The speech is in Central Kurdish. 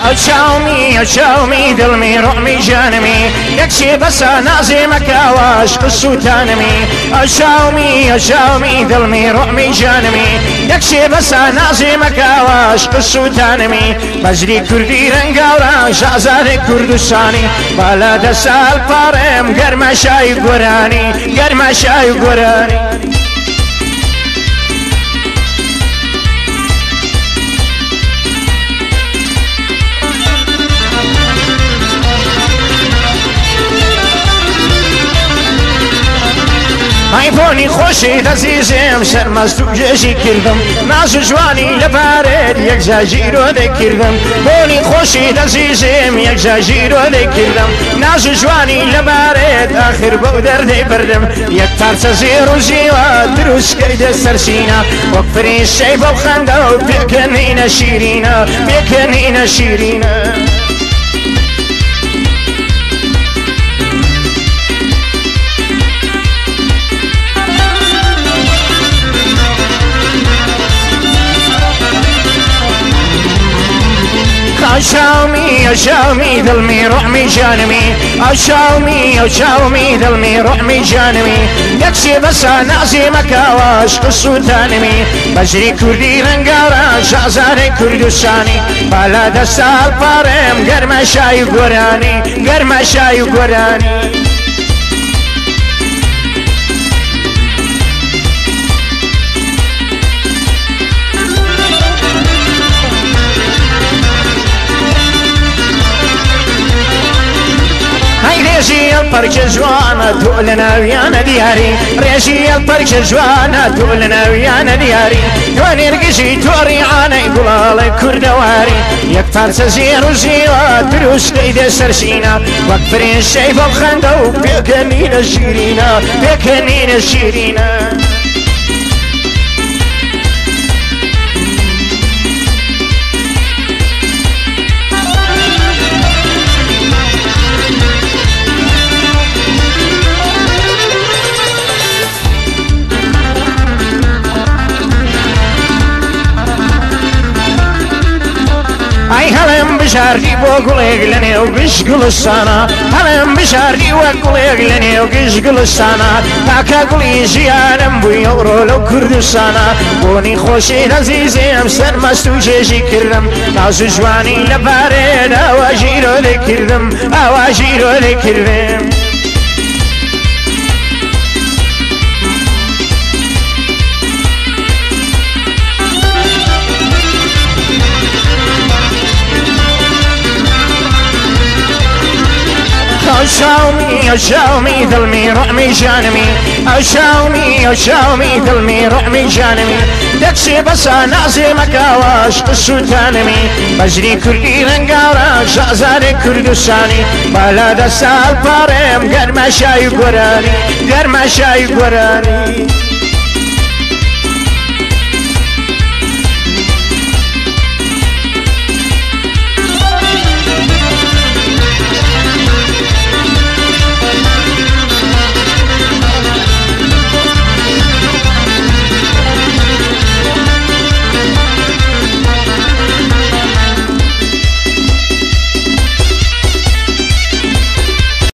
ئەو دڵمی ڕۆمی جانمی یەکشێ بەسە نازێ مەکاوەش قسووتانمی ئەو شاومی دڵمی ڕۆمی جانمی یەکشێ بەسە نازێ مەکاوەش قسووتانمی بەجری کوردی ڕەنگاوڕە شازادەی کوردستانی بالا دەسال پاڕێم گەرمە شای گۆرانی ئای بۆنی خۆشی دەزیزم سەرمەست و گێژی کردم ناز و جوانی لەبارێت یەکجا ژیرۆ دەکردم بۆنی خۆشی دەزیزم یەکجا ژیرۆ دەکردم ناز و جوانی لەبارێت ئاخر بەو دەردەی بردم یەک پارچە زێر و زیوە دروستکەی دەسەرسینە وەک فریشەی بەو خەندە و پێکەنینە شیرینە ئەو شاومی دڵمی ڕۆمی جانمی ئەو شاومی دڵمی ڕۆمی جانمی یەکشێ بەسە نازێ مەکاوەش قسووتانمی بەجری کوردی ڕەنگاوڕە شازادەی کوردستانی بالا دەسال پاڕێم گەرمە شای گۆرانی ڕێژی ئەڵپەرکە جوانە تۆ لە ناویانە دیاری تۆ لە ناویانە دیاری تۆ نێرگژی تۆڕیعانەی گوڵاڵی کوردەواری یەک پارچە زێر و زیوە دروستکەی دەسەرسینە وەک فرێشەی بەو خەندە و پێکەنینە شیرینە ئای هەڵێم بژاردی بۆ گوڵێک لە نێو گشت گوڵستانە هەڵێم بژاردی وە گوڵێک لە نێو گشت گوڵستانە تاکە گوڵی ژیانم بووی ئەوڕۆ لەو کوردستانە بۆنی خۆشی دەزیزم سەرمەست و جێژی کردم ناز و جوانی لەبارێت ئاوا ژیرۆ دەکردم ئەو شاومی دڵمی ڕۆمی جانمی ئەو شاومی دڵمی ڕۆمی جانمی دەکسێ بەسە نازێ مەکاوەش قسووتانمی بەجری کوردی ڕەنگاوڕە شازادەی کوردستانی بالا دەسال پاڕێم گەرمە شای گۆرانی